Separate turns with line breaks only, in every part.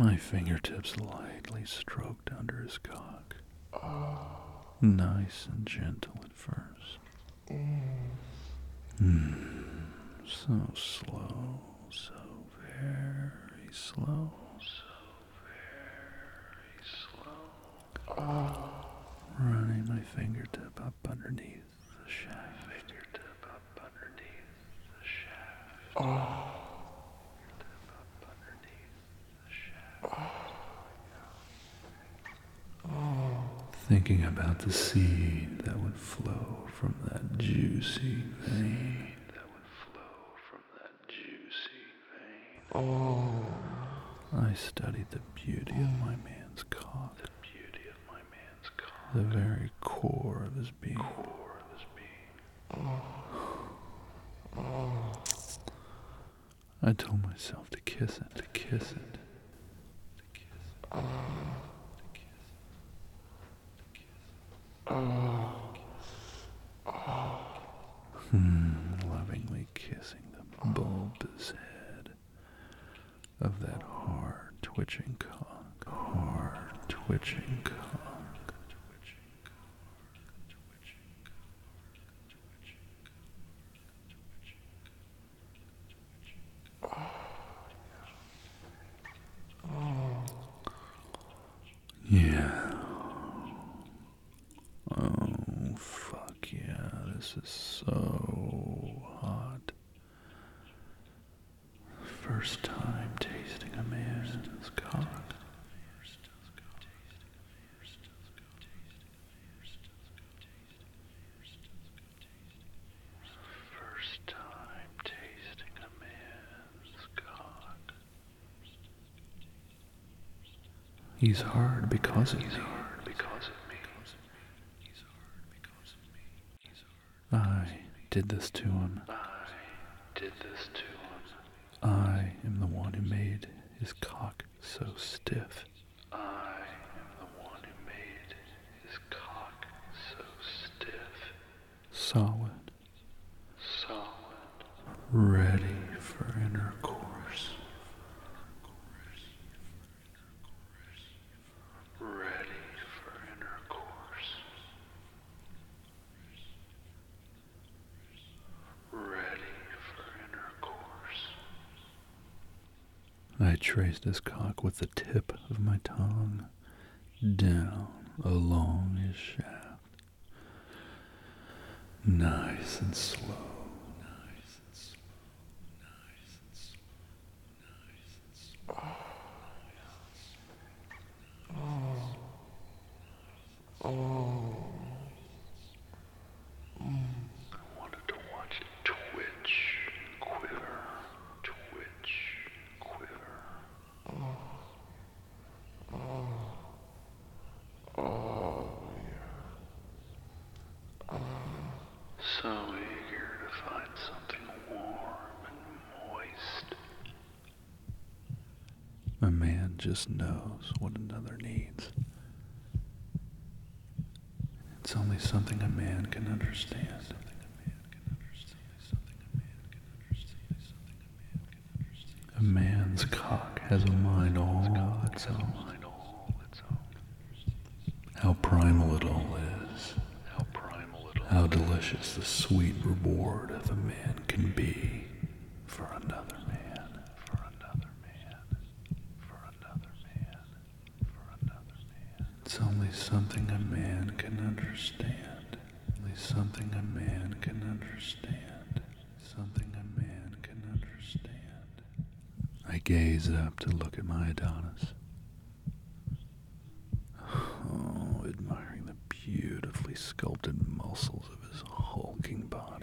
My fingertips lightly stroked under his cock. Nice and gentle at first. So slow, so very slow. Running my fingertip up underneath the shaft. Thinking about the seed that would flow from that juicy vein. I studied the beauty of my man's cock. The very core of his being. I told myself to kiss it, to kiss it. Lovingly kissing the bulbous head of that hard twitching cock. Hard twitching cock. Yeah. Oh, fuck yeah, this is so hot. First time tasting a man's cock. First time tasting a man's cock. He's hard because of me. I did this to him. I am the one who made his cock so stiff. Solid. Ready for intercourse. I traced his cock with the tip of my tongue down along his shaft. Nice and slow. I wanted to watch it twitch, quiver, so eager to find something warm and moist. A man just knows what another needs. It's only something a man can understand. A man's cock has a mind all its own. How primal it all is. How delicious the sweet reward of a man can be for another man. It's only something a man can understand. Only something a man can understand. Something a man can understand. I gaze up to look at my Adonis. Oh, admiring the beautifully sculpted muscles of his hulking body.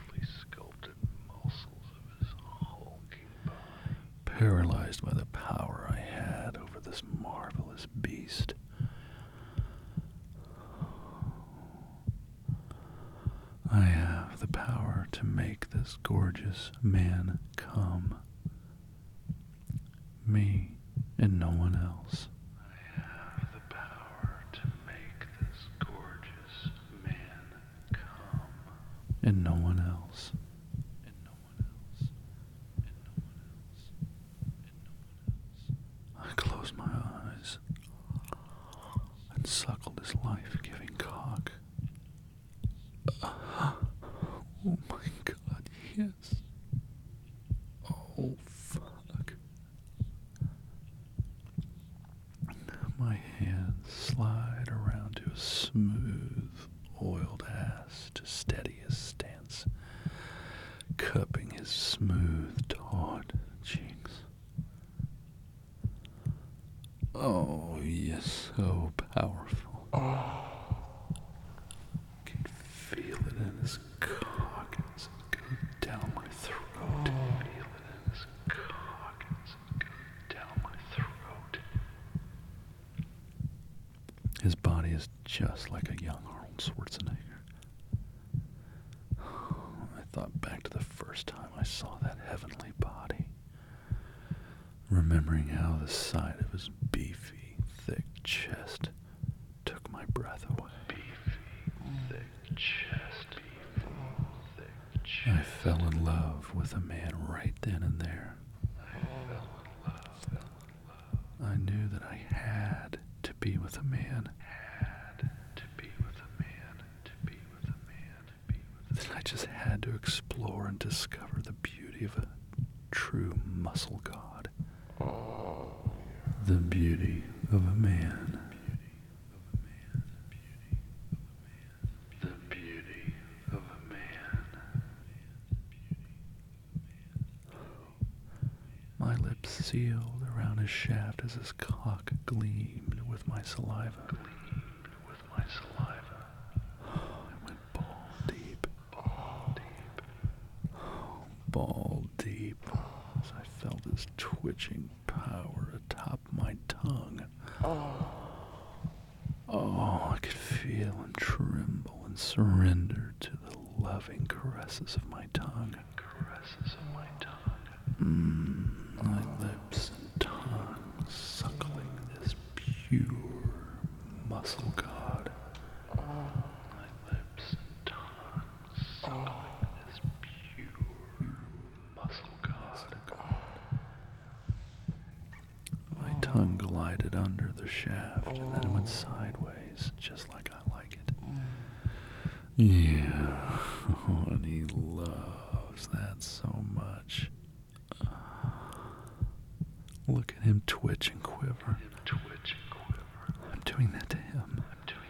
Paralyzed by the power I had over this marvelous beast. I have the power to make this gorgeous man come. Me and no one else. I have the power to make this gorgeous man come. And no one else. I close cock. Oh my God, yes. Oh, fuck. My hands slide around to a smooth, oiled ass to steady his stance, cupping his smooth, taut cheeks. Oh, yes, so powerful. Can feel it in his cock as it goes down my throat. Feel it in his cock as it goes down my throat. His body is just like a young Arnold Schwarzenegger. I thought back to the first time I saw that heavenly body, remembering how the sight of his beefy, thick chest took my breath away. Beefy, thick chest. Beefy, thick chest. I fell in love with a man right then and there. I knew that I had to be with a man. That I just had to explore and discover the beauty of a true muscle god. The beauty of a man. The beauty of a man. My lips sealed around his shaft as his cock gleamed with my saliva. I went ball deep. Ball deep as I felt his twitching power atop my tongue. Oh, I could feel him tremble and surrender to the loving caresses of my tongue. My lips and tongue suckling this pure muscle god. My lips and tongue suckling this pure muscle god. My tongue glided under the shaft and then went sideways, just like I like it. Yeah, and he loves that so much. Look at him twitch and quiver. I'm doing that to him.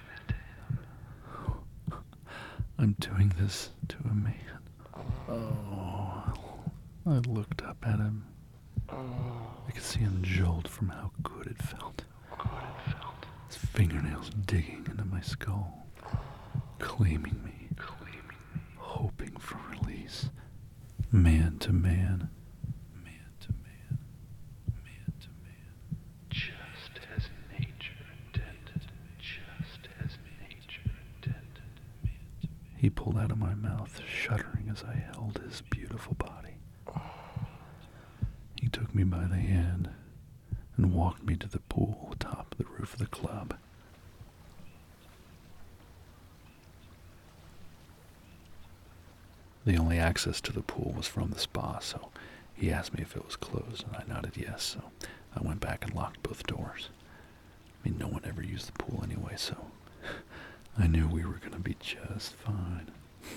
I'm doing this to a man. Oh, I looked up at him. I could see him jolt from how good it felt. His fingernails digging into my skull, claiming me, hoping for release. Man to man. Just as nature intended. He pulled out of my mouth, shuddering as I held his beautiful body. He took me by the hand and walked me to the pool atop the roof of the club. The only access to the pool was from the spa, so he asked me if it was closed, and I nodded yes, so I went back and locked both doors. I mean, no one ever used the pool anyway, so I knew we were going to be just fine.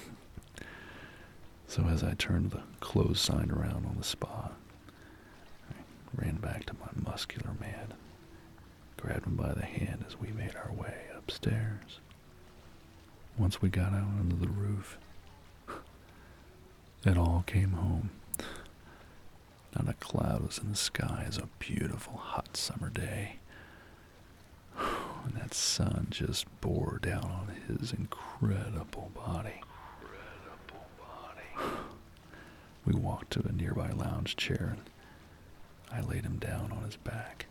So as I turned the closed sign around on the spa, I ran back to my muscular man, grabbed him by the hand as we made our way upstairs. Once we got out onto the roof, it all came home. Not a cloud was in the sky. It was a beautiful hot summer day. And that sun just bore down on his incredible body. We walked to a nearby lounge chair and I laid him down on his back.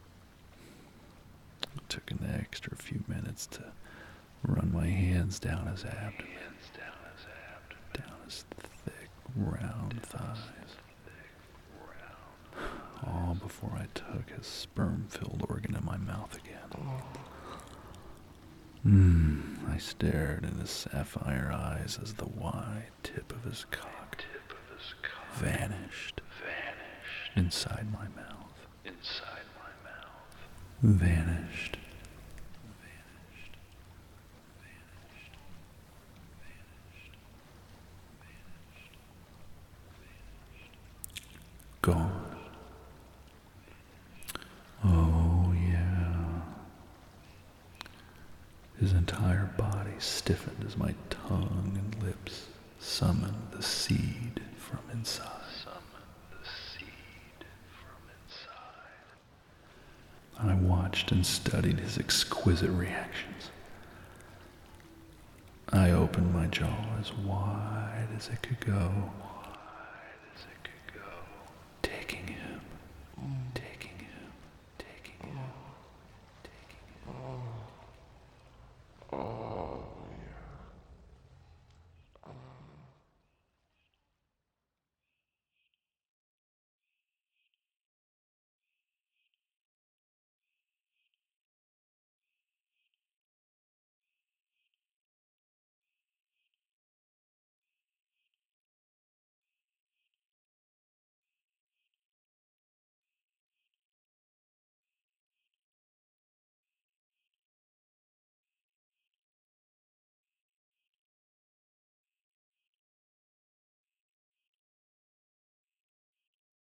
It took an extra few minutes to run my hands down his abdomen, down his thick, round thighs, all before I took his sperm-filled organ in my mouth again. I stared in his sapphire eyes as the wide tip of his cock vanished inside my mouth. Vanished. gone. Oh, yeah. His entire body stiffened as my tongue and lips summoned the seed from inside. I watched and studied his exquisite reactions. I opened my jaw as wide as it could go,